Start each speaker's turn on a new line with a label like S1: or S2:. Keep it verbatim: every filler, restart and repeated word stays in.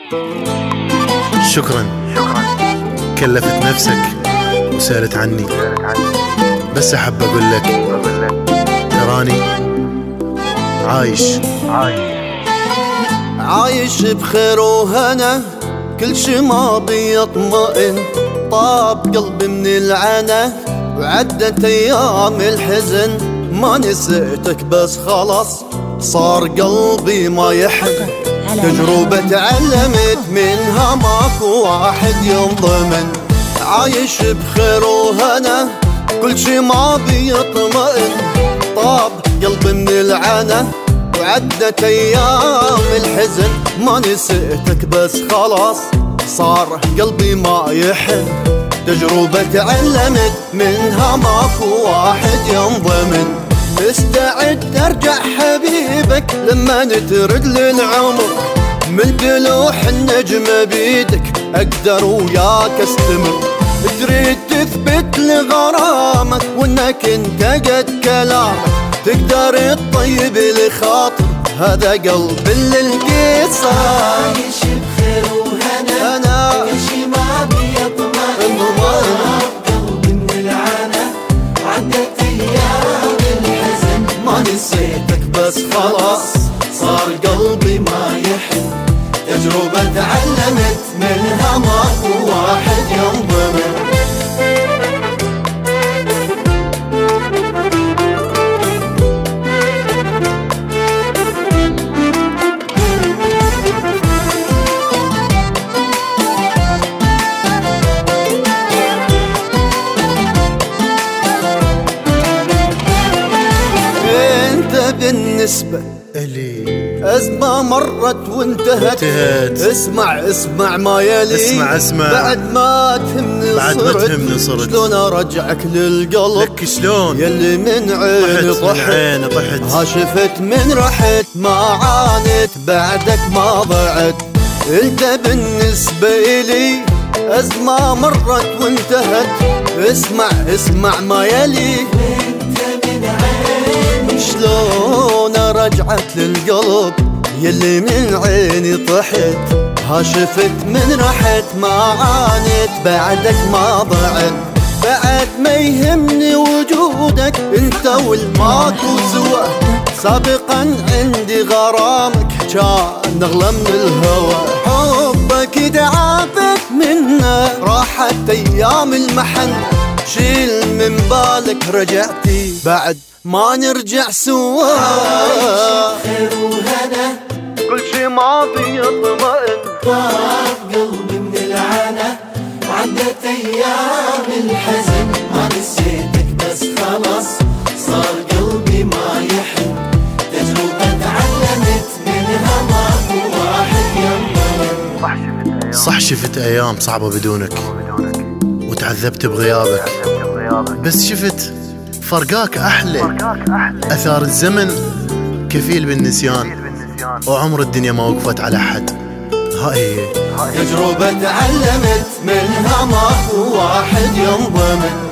S1: شكرا كلفت نفسك وسألت عني، بس أحب أقول لك تراني عايش
S2: عايش بخير وهنا، كل شي ماضي يطمئن. طاب قلبي من العنا وعدت أيام الحزن، ما نسيتك بس خلاص صار قلبي ما يحن. تجربة تعلمت منها ماكو واحد ينضمن. عايش بخير وهنا، كل شي ماضي يطمئن. طاب قلبي من العنا وعدت أيام الحزن، ما نسيتك بس خلاص صار قلبي ما يحن. تجربة تعلمت منها ماكو واحد ينضمن. مستعد ارجع حبيبك لما نترد للعمر، من بلوح النجمة بيدك اقدر وياك استمر. تريد تثبت لغرامك وانك انت قد كلامك، تقدر تطيب الخاطر هذا قلب اللي لقيت صار.
S3: عايش بخير وهنا،
S2: أنا
S3: كل شي ما بيطمئن. قلبي من العنا وعدت أيام الحزن،
S2: ما نسيتك بس خلاص صار قلبي ما يحن. تجربة تعلمت منها ماكو واحد ينضمن. بالنسبة
S1: إلي
S2: أزمة مرت وانتهت.
S1: انتهت.
S2: اسمع اسمع ما يلي،
S1: اسمع اسمع
S2: بعد ما تهمني
S1: بعد ما
S2: صرت
S1: تهمني صرت
S2: شلون أرجعك للقلب
S1: لك شلون
S2: يلي من عيني
S1: طحت من عيني
S2: طحت.
S1: طحت.
S2: ها شفت من رحت ما عانيت بعدك ما ضعت. انت بالنسبة إلي أزمة مرت وانتهت. اسمع اسمع ما يلي، شلون رجعت للقلب يلي من عيني طحت. ها شفت من رحت ما عانيت بعدك ما ضعت. بعد ما يهمني وجودك انت والماكو سوا، سابقا عندي غرامك كان اغلى من الهوى. حبك تعافت منا راحت ايام المحن، شيل من بالك رجعتي بعد ما نرجع سوا.
S3: عايش بخير وهنا،
S2: كل شي ماضي يطمئن.
S3: طاب قلبي من العنا وعدت أيام الحزن، ما نسيتك بس خلاص صار قلبي ما يحن. تجربة تعلمت منها ماكو واحد ينضمن.
S1: صح شفت أيام صعبة بدونك وتعذبت بغيابك، بس شفت فرقاك أحلى. أثار الزمن كفيل بالنسيان، وعمر الدنيا ما وقفت على حد. هاي هي
S2: تجربة تعلمت منها ماكو واحد ينضمن.